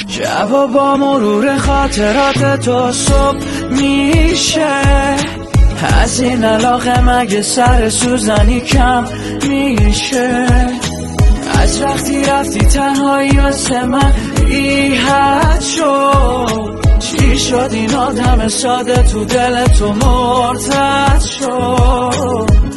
شبا با مرور خاطرات تو صبح میشه، از این علاقه مگه سر سوزنی کم میشه؟ از وقتی رفتی تنهایی واسه من ریحت شد، چی شد این آدم ساده تو دل تو مرتد شد؟